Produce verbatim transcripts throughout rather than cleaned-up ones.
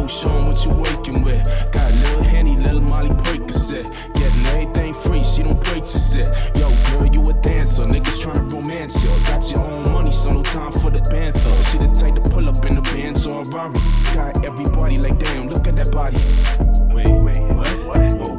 know, show 'em what you working with. Got a little Henny, little Molly Percocet. Getting everything free, she don't break your set. Yo, girl, you a dancer, niggas tryna romance you. Got your own money, so no time for the bantha. She the type to pull up in the Benz or a Rari. Got everybody like, damn, look at that body. Wait, wait, what? What? Whoa.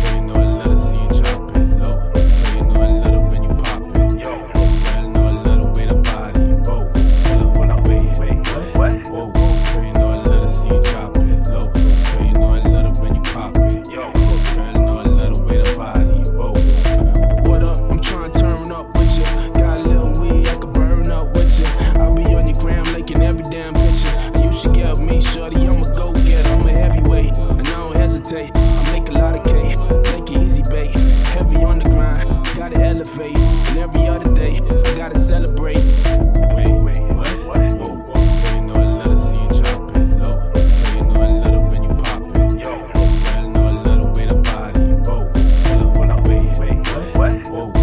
I make a lot of cake, make it easy, babe. Heavy on the grind, gotta elevate. And every other day, I gotta celebrate. Wait, wait, what? What? Whoa, girl, you know I love to see you drop it low. Girl, you know I love it when you pop it. Yo, girl, you know I love the way the body. Whoa, hold up, wait, wait, what? What? Whoa.